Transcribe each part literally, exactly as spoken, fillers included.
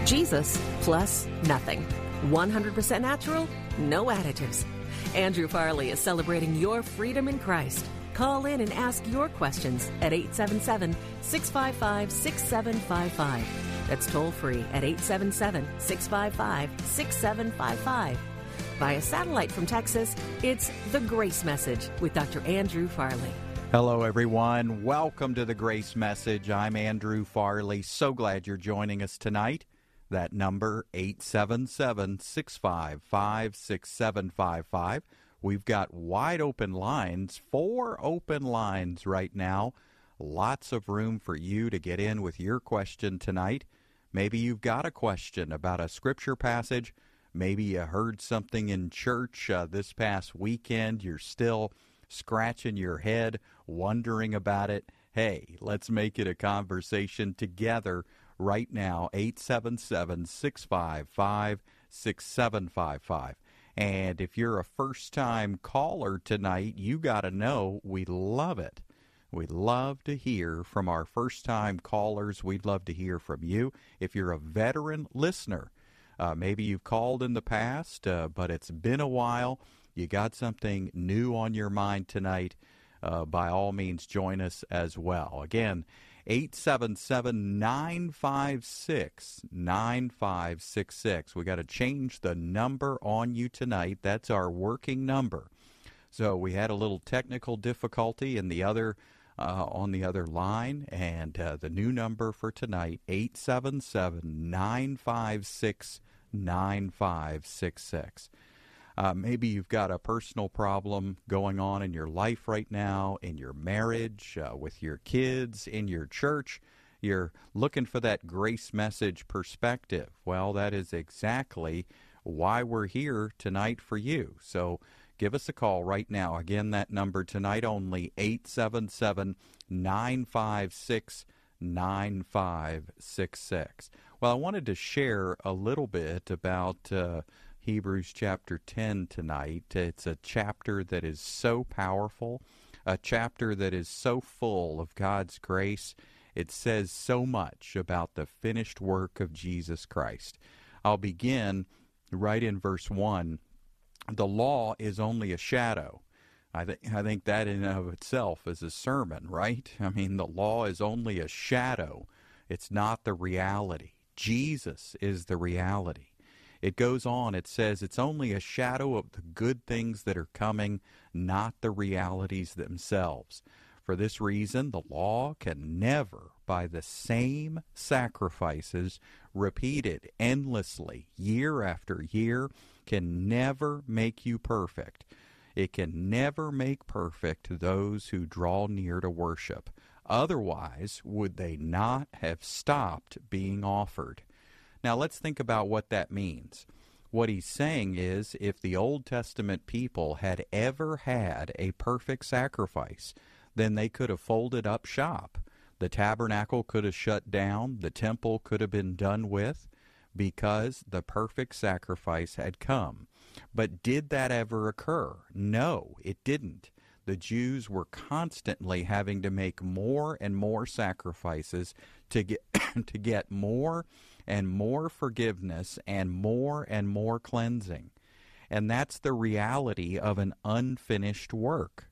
Jesus plus nothing. one hundred percent natural, no additives. Andrew Farley is celebrating your freedom in Christ. Call in and ask your questions at eight seven seven, six five five, six seven five five. That's toll free at eight seven seven, six five five, six seven five five. Via satellite from Texas, it's The Grace Message with Doctor Andrew Farley. Hello, everyone. Welcome to The Grace Message. I'm Andrew Farley. So glad you're joining us tonight. That number, eight seven seven, six five five, six seven five five. We've got wide open lines, four open lines right now. Lots of room for you to get in with your question tonight. Maybe you've got a question about a scripture passage. Maybe you heard something in church uh, this past weekend. You're still scratching your head, wondering about it. Hey, let's make it a conversation together right now. eight seven seven, six five five, six seven five five. And if you're a first-time caller tonight, you got to know we love it. We love to hear from our first-time callers. We'd love to hear from you. If you're a veteran listener, uh, maybe you've called in the past, uh, but it's been a while. You got something new on your mind tonight. Uh, by all means, join us as well. Again, eight seven seven, nine five six, nine five six six. We got to change the number on you tonight. That's our working number. So we had a little technical difficulty in the other uh, on the other line, and uh, the new number for tonight, eight seven seven, nine five six, nine five six six. Uh, maybe you've got a personal problem going on in your life right now, in your marriage, uh, with your kids, in your church. You're looking for that grace message perspective. Well, that is exactly why we're here tonight for you. So give us a call right now. Again, that number tonight only, eight seven seven, nine five six, nine five six six. Well, I wanted to share a little bit about uh, Hebrews chapter ten tonight. It's a chapter that is so powerful, a chapter that is so full of God's grace. It says so much about the finished work of Jesus Christ. I'll begin right in verse one. The law is only a shadow. I, th- I think that in and of itself is a sermon, right? I mean, the law is only a shadow. It's not the reality. Jesus is the reality. It goes on, it says it's only a shadow of the good things that are coming, not the realities themselves. For this reason, the law can never, by the same sacrifices repeated endlessly, year after year, can never make you perfect. It can never make perfect those who draw near to worship. Otherwise, would they not have stopped being offered? Now, let's think about what that means. What he's saying is, if the Old Testament people had ever had a perfect sacrifice, then they could have folded up shop. The tabernacle could have shut down. The temple could have been done with, because the perfect sacrifice had come. But did that ever occur? No, it didn't. The Jews were constantly having to make more and more sacrifices to get to get more and more forgiveness and more and more cleansing. And that's the reality of an unfinished work.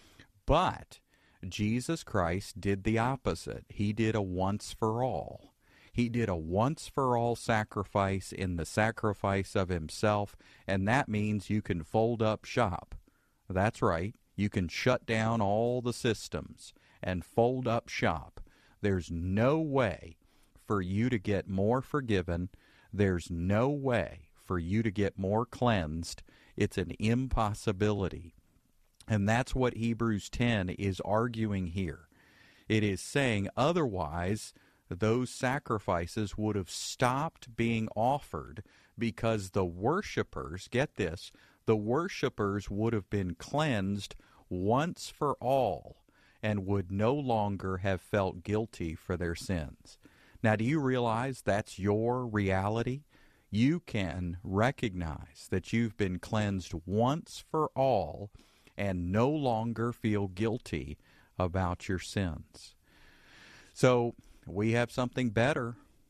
But Jesus Christ did the opposite. He did a once-for-all. He did a once-for-all sacrifice in the sacrifice of himself, and that means you can fold up shop. That's right. You can shut down all the systems and fold up shop. There's no way for you to get more forgiven. There's no way for you to get more cleansed. It's an impossibility. And that's what Hebrews ten is arguing here. It is saying otherwise those sacrifices would have stopped being offered because the worshipers, get this, the worshipers would have been cleansed once for all and would no longer have felt guilty for their sins. Now, do you realize that's your reality? You can recognize that you've been cleansed once for all and no longer feel guilty about your sins. So we have something better.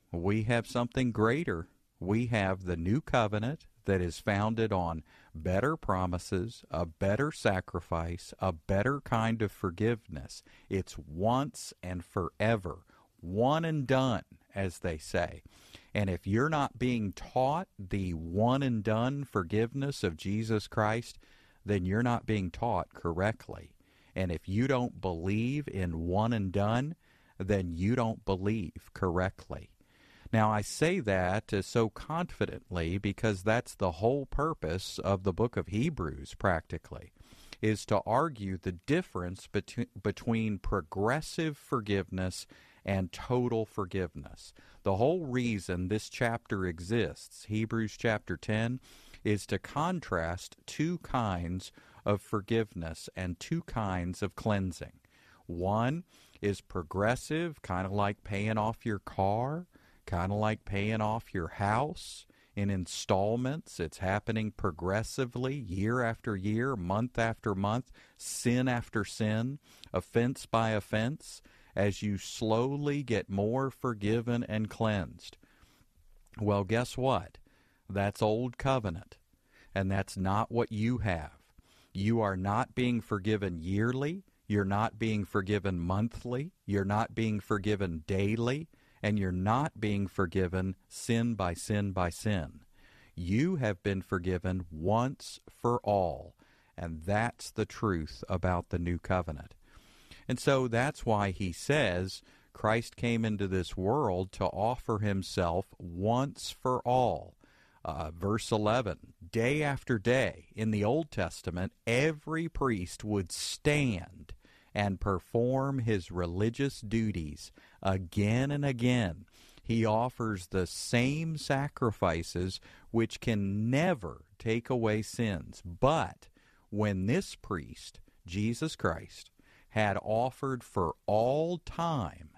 we have something greater. We have the new covenant that is founded on better promises, a better sacrifice, a better kind of forgiveness. It's once and forever, one and done, as they say. And if you're not being taught the one and done forgiveness of Jesus Christ, then you're not being taught correctly. And if you don't believe in one and done, then you don't believe correctly. Now, I say that uh, so confidently because that's the whole purpose of the book of Hebrews, practically, is to argue the difference between, between progressive forgiveness and total forgiveness. The whole reason this chapter exists, Hebrews chapter ten, is to contrast two kinds of forgiveness and two kinds of cleansing. One is progressive, kind of like paying off your car, kind of like paying off your house in installments. It's happening progressively, year after year, month after month, sin after sin, offense by offense, as you slowly get more forgiven and cleansed. Well, guess what? That's old covenant, and that's not what you have. You are not being forgiven yearly. You're not being forgiven monthly. You're not being forgiven daily. And you're not being forgiven sin by sin by sin. You have been forgiven once for all, and that's the truth about the new covenant. And so that's why he says Christ came into this world to offer himself once for all. Uh, verse eleven, day after day in the Old Testament, every priest would stand and perform his religious duties again and again. He offers the same sacrifices which can never take away sins. But when this priest, Jesus Christ, had offered for all time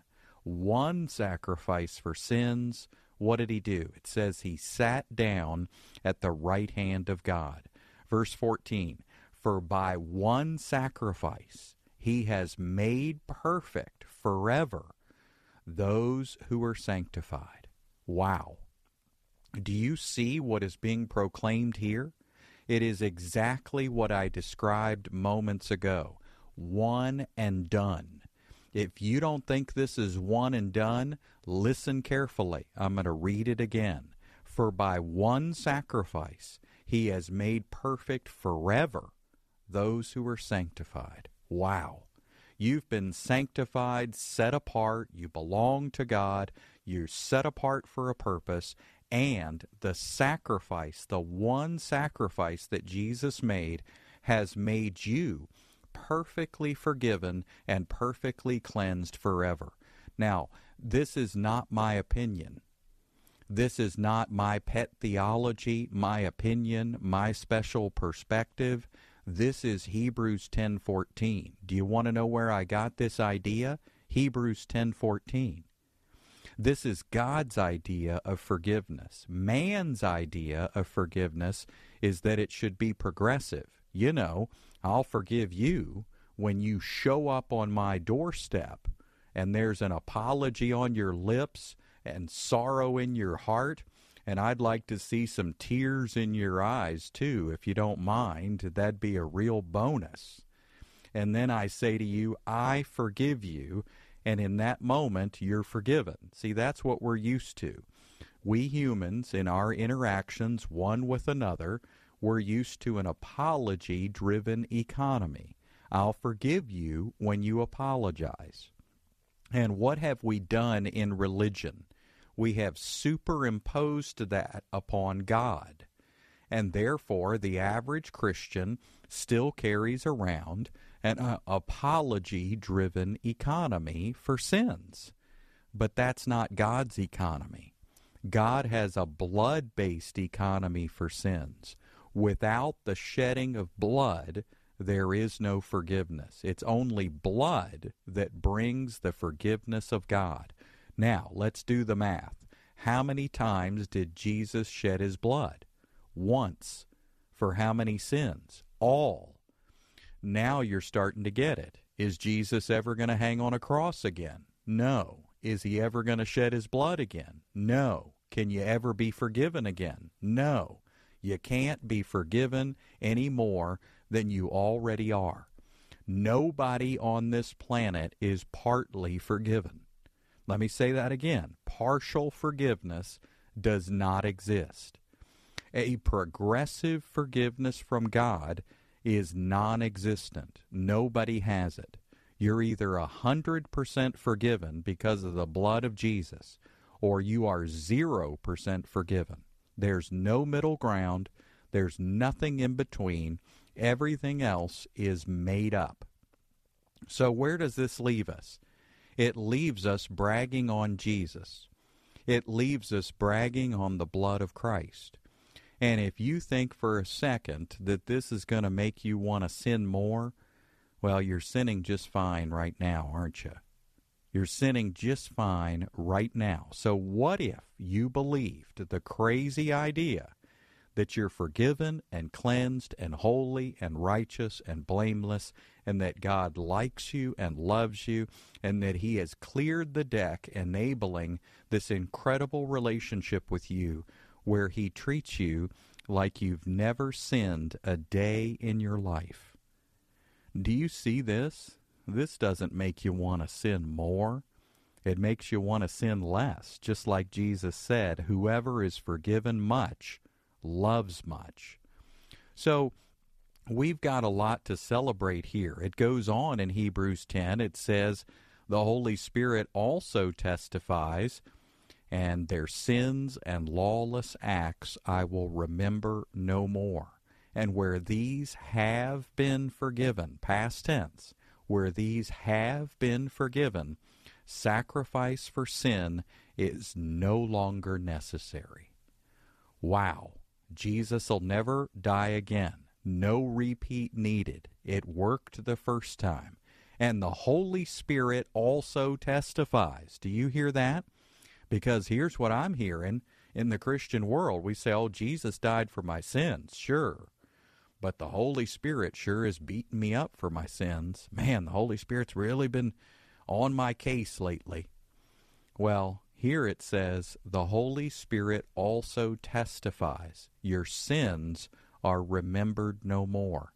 one sacrifice for sins, what did he do? It says he sat down at the right hand of God. Verse fourteen, for by one sacrifice he has made perfect forever those who are sanctified. Wow. Do you see what is being proclaimed here? It is exactly what I described moments ago. One and done. If you don't think this is one and done, listen carefully. I'm going to read it again. For by one sacrifice he has made perfect forever those who are sanctified. Wow. You've been sanctified, set apart, you belong to God, you're set apart for a purpose, and the sacrifice, the one sacrifice that Jesus made, has made you perfectly forgiven and perfectly cleansed forever. Now, this is not my opinion. This is not my pet theology, my opinion, my special perspective. This is Hebrews ten fourteen. Do you want to know where I got this idea? Hebrews ten fourteen. This is God's idea of forgiveness. Man's idea of forgiveness is that it should be progressive. You know, I'll forgive you when you show up on my doorstep and there's an apology on your lips and sorrow in your heart. And I'd like to see some tears in your eyes, too, if you don't mind. That'd be a real bonus. And then I say to you, I forgive you, and in that moment, you're forgiven. See, that's what we're used to. We humans, in our interactions one with another, we're used to an apology-driven economy. I'll forgive you when you apologize. And what have we done in religion? We have superimposed that upon God. And therefore, the average Christian still carries around an uh, apology-driven economy for sins. But that's not God's economy. God has a blood-based economy for sins. Without the shedding of blood, there is no forgiveness. It's only blood that brings the forgiveness of God. Now, let's do the math. How many times did Jesus shed his blood? Once. For how many sins? All. Now you're starting to get it. Is Jesus ever going to hang on a cross again? No. Is he ever going to shed his blood again? No. Can you ever be forgiven again? No. You can't be forgiven any more than you already are. Nobody on this planet is partly forgiven. Let me say that again. Partial forgiveness does not exist. A progressive forgiveness from God is non-existent. Nobody has it. You're either one hundred percent forgiven because of the blood of Jesus, or you are zero percent forgiven. There's no middle ground. There's nothing in between. Everything else is made up. So where does this leave us? It leaves us bragging on Jesus. It leaves us bragging on the blood of Christ. And if you think for a second that this is going to make you want to sin more, well, you're sinning just fine right now, aren't you? You're sinning just fine right now. So what if you believed the crazy idea that you're forgiven and cleansed and holy and righteous and blameless, and that God likes you and loves you, and that he has cleared the deck, enabling this incredible relationship with you where he treats you like you've never sinned a day in your life? Do you see this? This doesn't make you want to sin more. It makes you want to sin less, just like Jesus said, whoever is forgiven much loves much. So we've got a lot to celebrate here. It goes on in Hebrews ten. It says, the Holy Spirit also testifies, and their sins and lawless acts I will remember no more. And where these have been forgiven, past tense, where these have been forgiven, sacrifice for sin is no longer necessary. Wow. Jesus will never die again. No repeat needed. It worked the first time. And the Holy Spirit also testifies. Do you hear that? Because here's what I'm hearing in the Christian world. We say, oh, Jesus died for my sins. Sure. But the Holy Spirit sure is beating me up for my sins. Man, the Holy Spirit's really been on my case lately. Well, here it says, the Holy Spirit also testifies, your sins are remembered no more.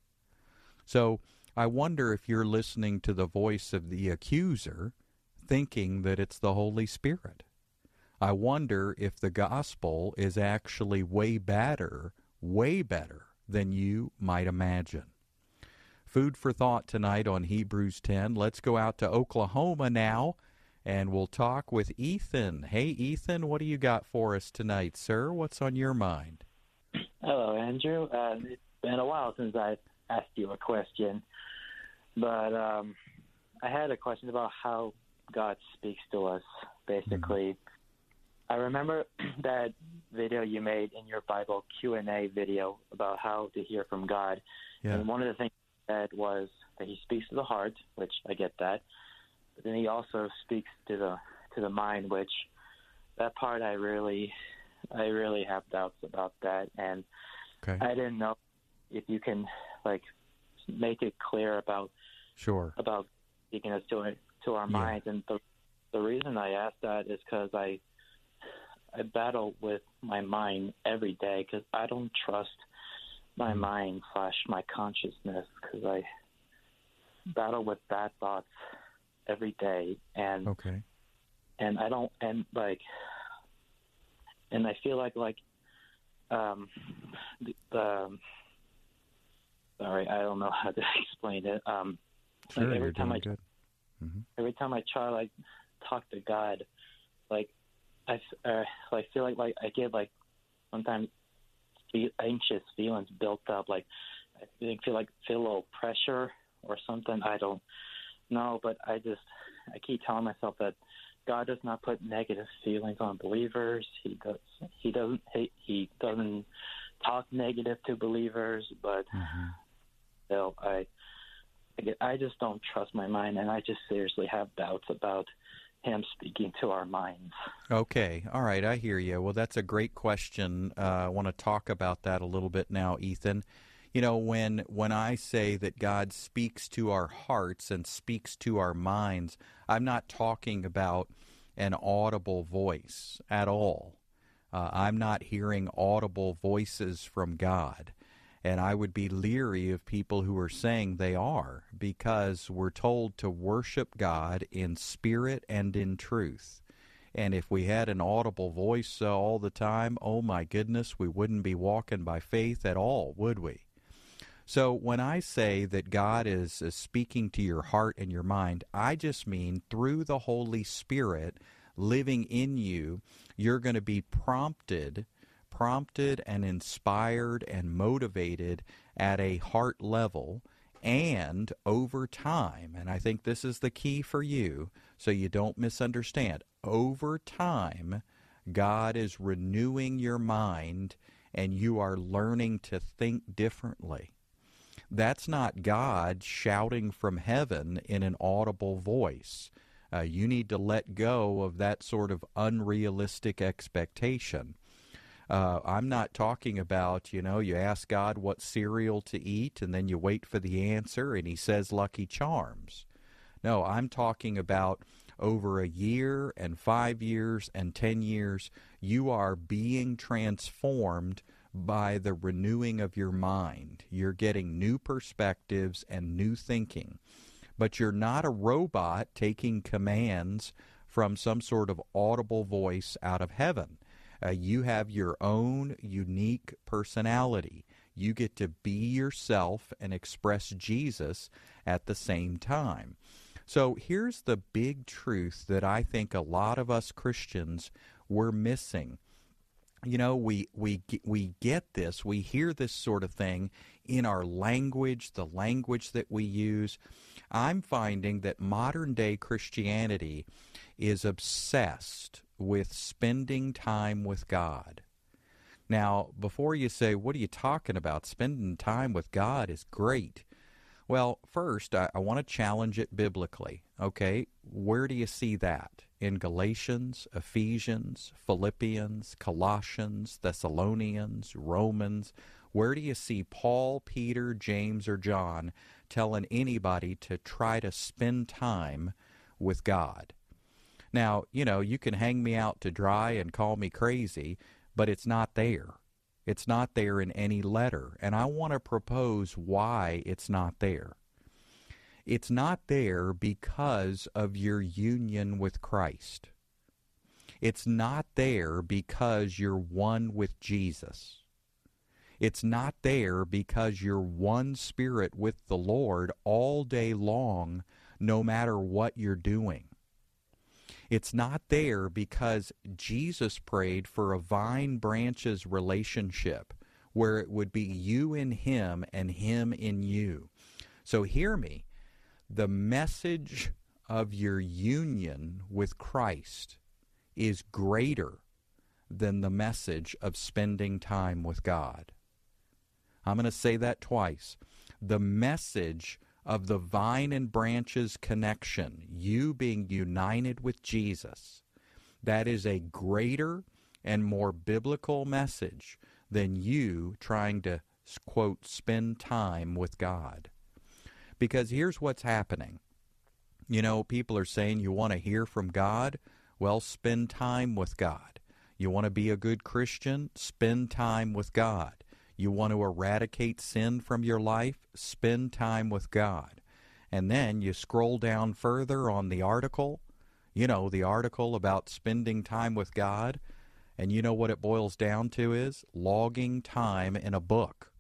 So I wonder if you're listening to the voice of the accuser, thinking that it's the Holy Spirit. I wonder if the gospel is actually way better, way better than you might imagine. Food for thought tonight on Hebrews ten. Let's go out to Oklahoma now, and we'll talk with Ethan. Hey, Ethan, what do you got for us tonight, sir? What's on your mind? Hello, Andrew. Uh, it's been a while since I asked you a question, but um, I had a question about how God speaks to us, basically. Mm-hmm. I remember that video you made in your Bible Q and A video about how to hear from God. Yeah. And one of the things you said was that he speaks to the heart, which I get that. But then he also speaks to the to the mind, which that part I really I really have doubts about that. And okay. I didn't know if you can like make it clear about sure about speaking us to to our yeah. minds. And the the reason I asked that is because I I battle with my mind every day because I don't trust my mind slash my consciousness because I battle with bad thoughts every day, and okay, and I don't and like, and I feel like like um the, the sorry I don't know how to explain it. Um, sure, like every you're time doing I good. Mm-hmm. every time I try like talk to God, like. I uh, like feel like like I get like sometimes feel anxious feelings built up. Like I feel like feel a little pressure or something. I don't know, but I just I keep telling myself that God does not put negative feelings on believers. He does. He doesn't. He, he doesn't talk negative to believers. But mm-hmm. still, I I, get, I just don't trust my mind, and I just seriously have doubts about him speaking to our minds. Okay. All right. I hear you. Well, that's a great question. Uh, I want to talk about that a little bit now, Ethan. You know, when when I say that God speaks to our hearts and speaks to our minds, I'm not talking about an audible voice at all. Uh, I'm not hearing audible voices from God. And I would be leery of people who are saying they are, because we're told to worship God in spirit and in truth. And if we had an audible voice uh, all the time, oh my goodness, we wouldn't be walking by faith at all, would we? So when I say that God is, is speaking to your heart and your mind, I just mean through the Holy Spirit living in you, you're going to be prompted prompted and inspired and motivated at a heart level, and over time, and I think this is the key for you so you don't misunderstand, over time God is renewing your mind and you are learning to think differently. That's not God shouting from heaven in an audible voice. Uh, you need to let go of that sort of unrealistic expectation. Uh, I'm not talking about, you know, you ask God what cereal to eat and then you wait for the answer and he says Lucky Charms. No, I'm talking about over a year and five years and ten years, you are being transformed by the renewing of your mind. You're getting new perspectives and new thinking. But you're not a robot taking commands from some sort of audible voice out of heaven. Uh, you have your own unique personality. You get to be yourself and express Jesus at the same time. So here's the big truth that I think a lot of us Christians were missing. You know, we, we, we get this, we hear this sort of thing in our language, the language that we use. I'm finding that modern-day Christianity is obsessed with spending time with God. Now, before you say, what are you talking about? Spending time with God is great. Well, first, I, I want to challenge it biblically. Okay, where do you see that? In Galatians, Ephesians, Philippians, Colossians, Thessalonians, Romans? Where do you see Paul, Peter, James, or John telling anybody to try to spend time with God? Now, you know, you can hang me out to dry and call me crazy, but it's not there. It's not there in any letter, and I want to propose why it's not there. It's not there because of your union with Christ. It's not there because you're one with Jesus. It's not there because you're one spirit with the Lord all day long, no matter what you're doing. It's not there because Jesus prayed for a vine branches relationship where it would be you in him and him in you. So hear me. The message of your union with Christ is greater than the message of spending time with God. I'm going to say that twice. The message of the vine and branches connection, you being united with Jesus, that is a greater and more biblical message than you trying to, quote, spend time with God. Because here's what's happening. You know, people are saying you want to hear from God? Well, spend time with God. You want to be a good Christian? Spend time with God. You want to eradicate sin from your life? Spend time with God. And then you scroll down further on the article, you know, the article about spending time with God, and you know what it boils down to is logging time in a book.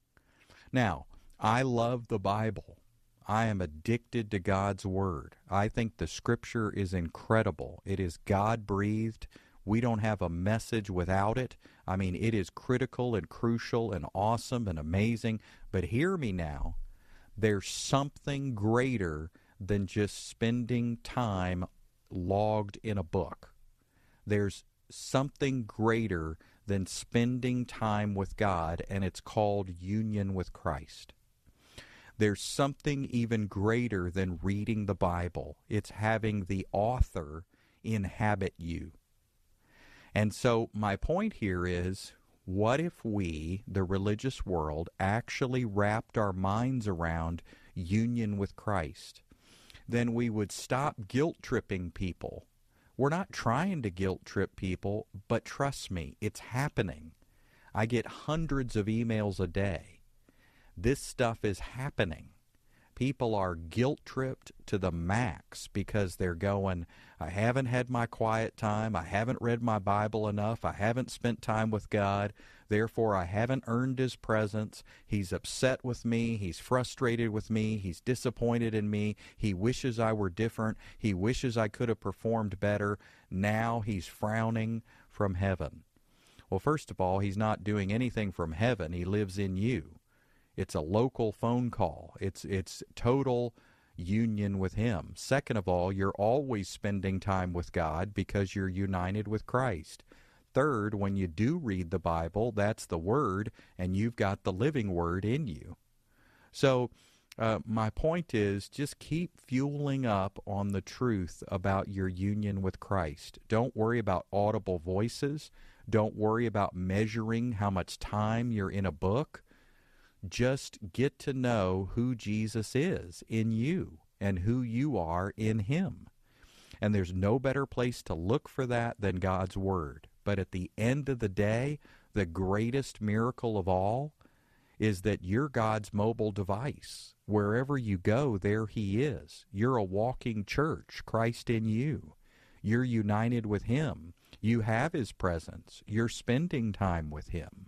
Now, I love the Bible. I am addicted to God's Word. I think the Scripture is incredible. It is God-breathed. We don't have a message without it. I mean, it is critical and crucial and awesome and amazing. But hear me now. There's something greater than just spending time logged in a book. There's something greater than spending time with God, and it's called union with Christ. There's something even greater than reading the Bible. It's having the author inhabit you. And so my point here is, what if we, the religious world, actually wrapped our minds around union with Christ? Then we would stop guilt-tripping people We're not trying to guilt trip people, but trust me, it's happening. I get hundreds of emails a day. This stuff is happening. People are guilt-tripped to the max because they're going, I haven't had my quiet time, I haven't read my Bible enough, I haven't spent time with God, therefore I haven't earned His presence. He's upset with me, He's frustrated with me, He's disappointed in me, He wishes I were different, He wishes I could have performed better. Now He's frowning from heaven. Well, first of all, He's not doing anything from heaven. He lives in you. It's a local phone call. It's it's total union with Him. Second of all, you're always spending time with God because you're united with Christ. Third, when you do read the Bible, that's the Word, and you've got the living Word in you. So uh, my point is just keep fueling up on the truth about your union with Christ. Don't worry about audible voices. Don't worry about measuring how much time you're in a book. Just get to know who Jesus is in you and who you are in Him. And there's no better place to look for that than God's Word. But at the end of the day, the greatest miracle of all is that you're God's mobile device. Wherever you go, there He is. You're a walking church, Christ in you. You're united with Him. You have His presence. You're spending time with Him.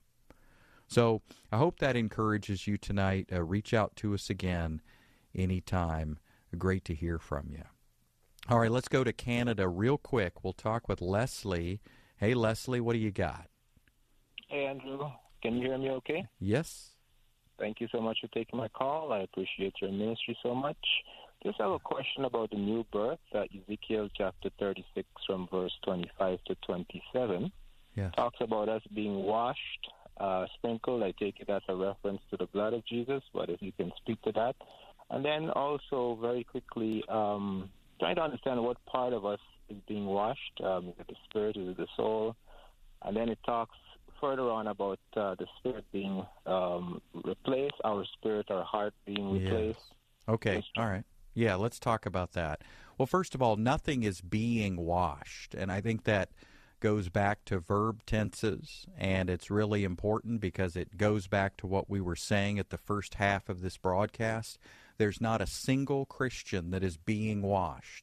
So I hope that encourages you tonight. Uh, reach out to us again anytime. Great to hear from you. All right, let's go to Canada real quick. We'll talk with Leslie. Hey, Leslie, what do you got? Hey, Andrew. Can you hear me okay? Yes. Thank you so much for taking my call. I appreciate your ministry so much. Just have a question about the new birth, uh, Ezekiel chapter thirty-six from verse twenty-five to twenty-seven. Yes. Talks about us being washed. Uh, sprinkled, I take it as a reference to the blood of Jesus, but if you can speak to that. And then also, very quickly, um, trying to understand what part of us is being washed. Um, is it the spirit, is it the soul? And then it talks further on about uh, the spirit being um, replaced, our spirit, our heart being replaced. Yes. Okay, all right. Yeah, let's talk about that. Well, first of all, nothing is being washed, and I think that goes back to verb tenses, and it's really important because it goes back to what we were saying at the first half of this broadcast. There's not a single Christian that is being washed.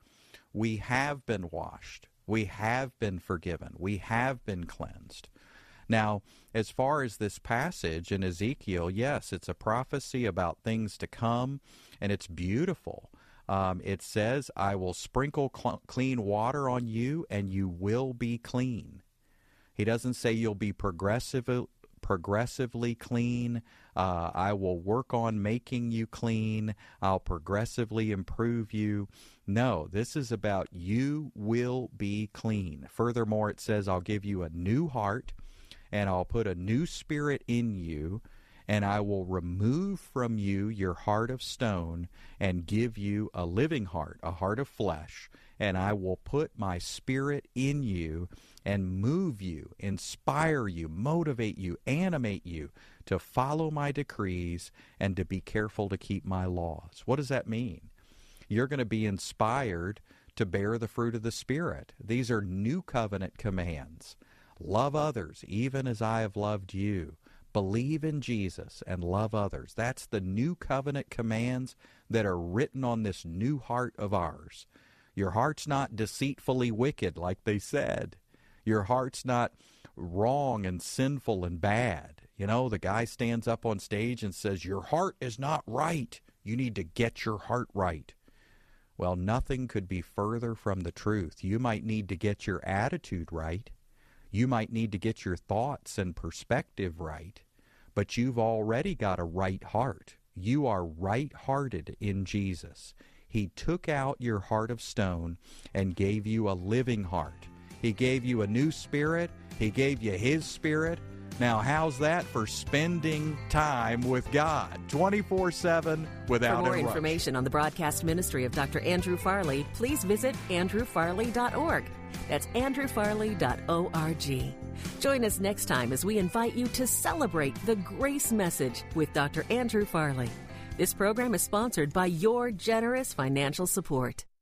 We have been washed. We have been forgiven. We have been cleansed. Now, as far as this passage in Ezekiel, yes, it's a prophecy about things to come, and it's beautiful. Um, it says, I will sprinkle cl- clean water on you, and you will be clean. He doesn't say you'll be progressive, progressively clean. Uh, I will work on making you clean. I'll progressively improve you. No, this is about you will be clean. Furthermore, it says, I'll give you a new heart, and I'll put a new spirit in you, and I will remove from you your heart of stone and give you a living heart, a heart of flesh, and I will put my spirit in you and move you, inspire you, motivate you, animate you to follow my decrees and to be careful to keep my laws. What does that mean? You're going to be inspired to bear the fruit of the Spirit. These are new covenant commands. Love others even as I have loved you. Believe in Jesus and love others. That's the new covenant commands that are written on this new heart of ours. Your heart's not deceitfully wicked, like they said. Your heart's not wrong and sinful and bad. You know, the guy stands up on stage and says, your heart is not right. You need to get your heart right. Well, nothing could be further from the truth. You might need to get your attitude right. You might need to get your thoughts and perspective right. But you've already got a right heart. You are right-hearted in Jesus. He took out your heart of stone and gave you a living heart. He gave you a new spirit. He gave you His Spirit. Now, how's that for spending time with God twenty-four seven without For more interruption? information on the broadcast ministry of Doctor Andrew Farley, please visit andrew farley dot org. That's andrew farley dot org. Join us next time as we invite you to celebrate the Grace Message with Doctor Andrew Farley. This program is sponsored by your generous financial support.